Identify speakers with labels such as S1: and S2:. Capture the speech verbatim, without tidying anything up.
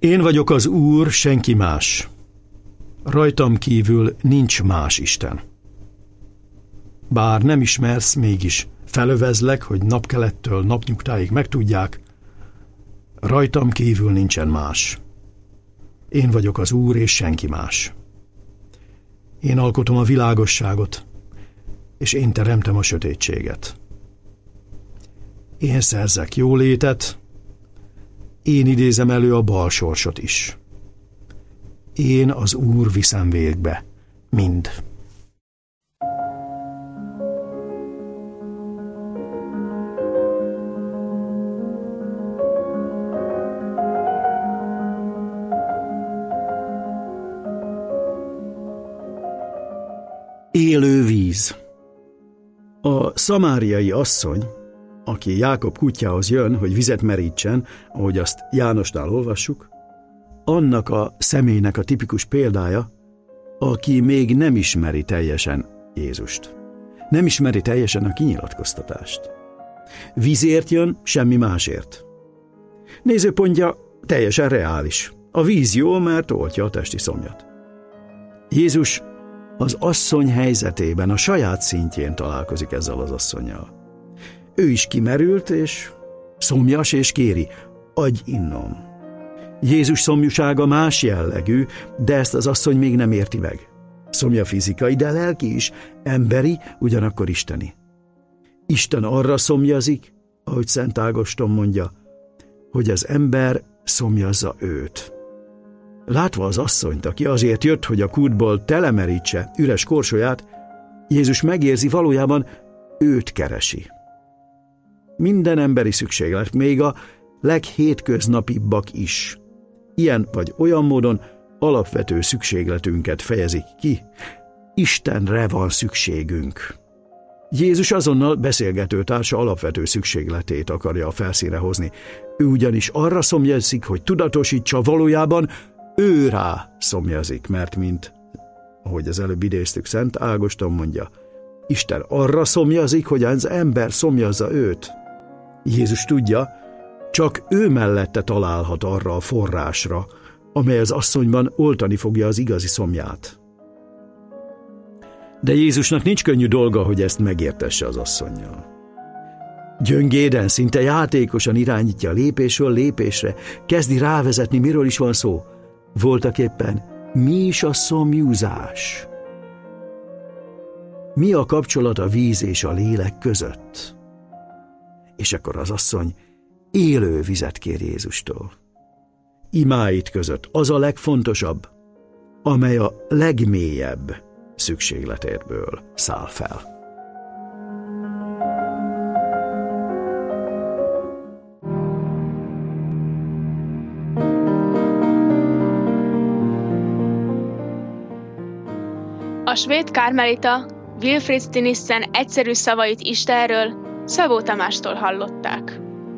S1: Én vagyok az Úr, senki más. Rajtam kívül nincs más Isten. Bár nem ismersz, mégis felövezlek, hogy napkelettől napnyugtáig megtudják, rajtam kívül nincsen más. Én vagyok az Úr, és senki más. Én alkotom a világosságot, és én teremtem a sötétséget. Én szerzek jólétet, én idézem elő a bal sorsot is. Én az Úr viszem végbe mind. Élő víz. A szamáriai asszony, aki Jákob kutyához jön, hogy vizet merítsen, ahogy azt Jánosnál olvassuk, annak a személynek a tipikus példája, aki még nem ismeri teljesen Jézust. Nem ismeri teljesen a kinyilatkoztatást. Vízért jön, semmi másért. Nézőpontja teljesen reális. A víz jó, mert oltja a testi szomjat. Jézus az asszony helyzetében, a saját szintjén találkozik ezzel az asszonnyal. Ő is kimerült, és szomjas, és kéri, adj innom. Jézus szomjúsága más jellegű, de ezt az asszony még nem érti meg. Szomja fizikai, de lelki is, emberi, ugyanakkor isteni. Isten arra szomjazik, ahogy Szent Ágoston mondja, hogy az ember szomjazza őt. Látva az asszonyt, aki azért jött, hogy a kútból telemerítse üres korsóját, Jézus megérzi, valójában őt keresi. Minden emberi szükséglet, még a leghétköznapibbak is, ilyen vagy olyan módon alapvető szükségletünket fejezik ki. Istenre van szükségünk. Jézus azonnal beszélgetőtársa alapvető szükségletét akarja a felszínre hozni. Ő ugyanis arra szomjazik, hogy tudatosítsa, valójában ő rá szomjazik, mert mint, ahogy az előbb idéztük, Szent Ágoston mondja, Isten arra szomjazik, hogy az ember szomjazza őt. Jézus tudja, csak ő mellette találhat arra a forrásra, amely az asszonyban oltani fogja az igazi szomját. De Jézusnak nincs könnyű dolga, hogy ezt megértesse az asszonnyal. Gyöngéden, szinte játékosan irányítja lépésről lépésre, kezdi rávezetni, miről is van szó. Voltaképpen, mi is a szomjúzás? Mi a kapcsolat a víz és a lélek között? És akkor az asszony élő vizet kér Jézustól. Imáit között az a legfontosabb, amely a legmélyebb szükségletérből száll fel.
S2: A svéd karmelita Wilfrid Stinissen egyszerű szavait Istenről Szabó Tamástól hallották.